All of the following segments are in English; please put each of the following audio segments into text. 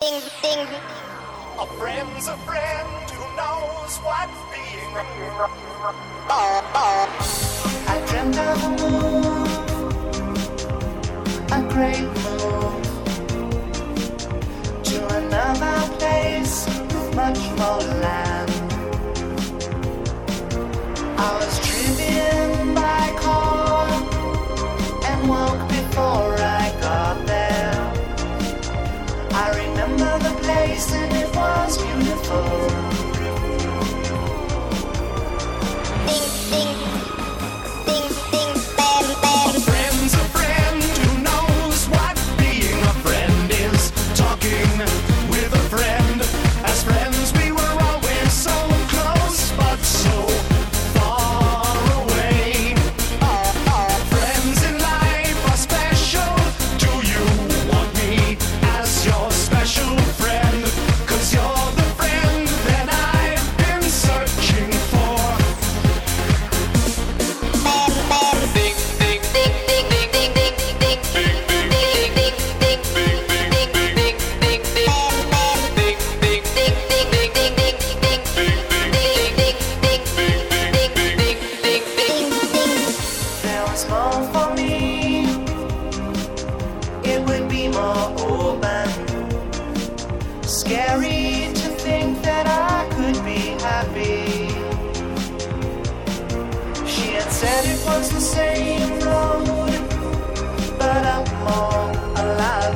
A friend's a friend who knows what being I dreamt of a move, a great move, to another place with much more land. I was driven by car and woke before I got there. I remember the place and it was beautiful. Scary to think that I could be happy. She had said it was the same road, but up more, a lot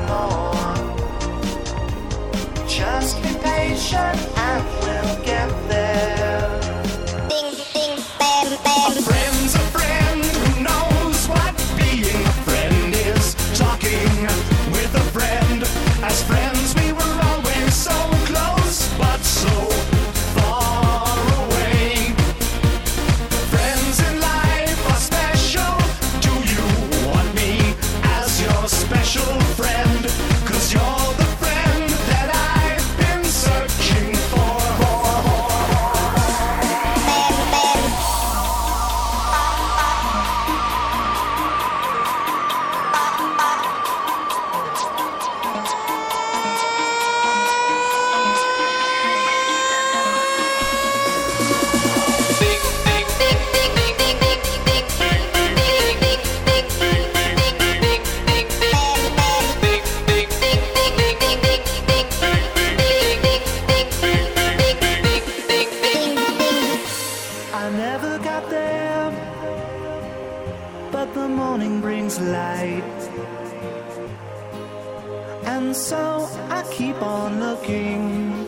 more. Just be patient and we'll get there. Ding, ding, bam, bam. A friend's a friend who knows what being a friend is. Talking with a friend. As friends we were always so close, but so far away. Friends in life are special. Do you want me as your special friend? 'Cause you're the friend that I've been searching for. I never got there, but the morning brings light, and so I keep on looking.